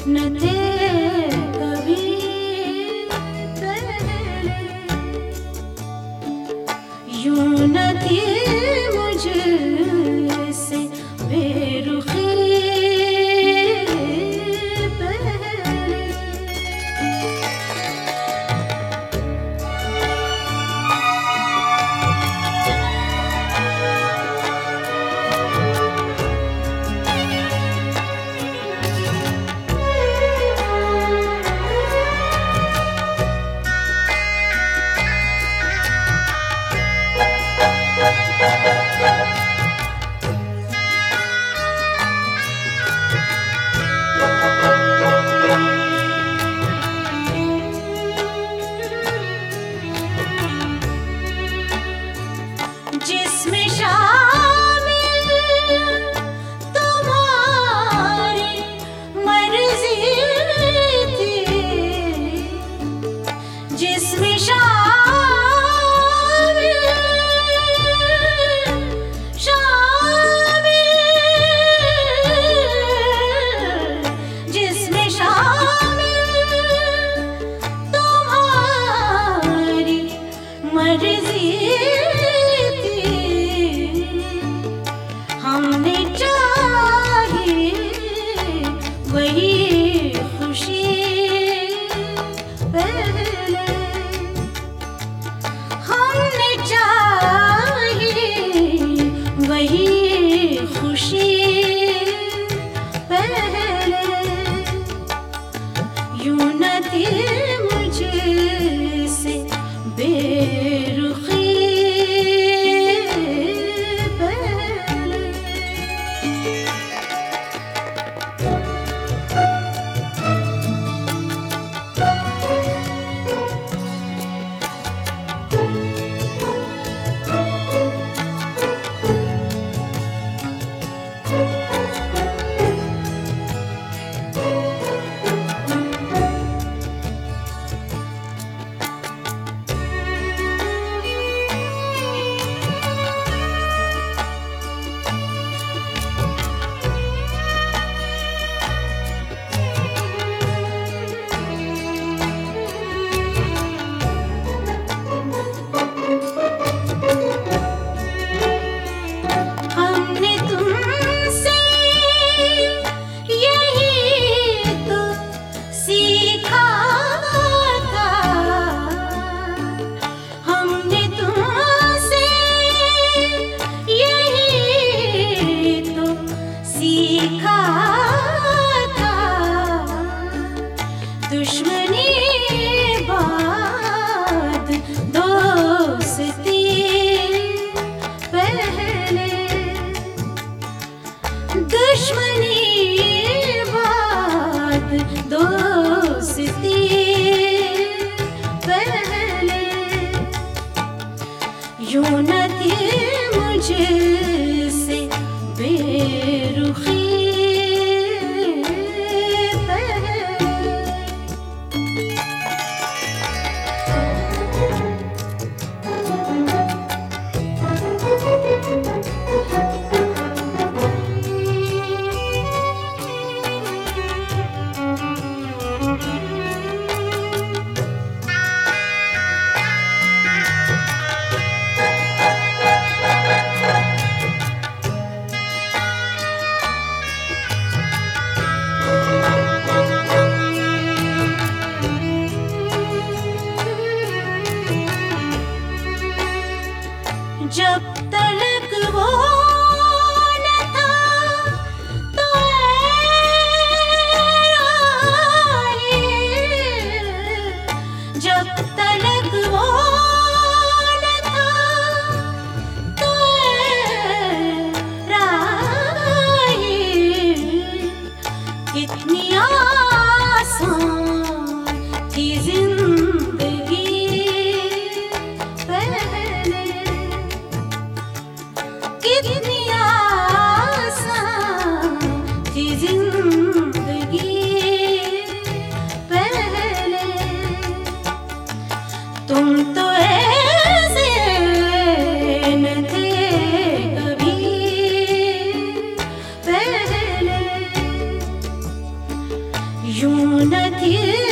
न थे कभी पहले, यूं न थी मुझसे बेरुखी पहले। जिसमें शामिल तुम्हारी मर्जी थी, जिसमें शामिल जिसमें शामिल तुम्हारी मर्जी हमने चाही वही खुशी पहले, हमने चाही वही खुशी पहले, यूं न थी मुझसे बेरुखी सीखा था, दुश्मनी बाद दोस्ती पहले, दुश्मनी बाद दोस्ती पहले, यूं न थी मुझसे बेरुखी पहले। जब तलक वो न था तो जब तलक वो न था तो कितनी आसान थी जिंदगी पहले, कितनी आसान थी जिंदगी पहले, तुम तो ऐसे न थे कभी पहले, यूं न थी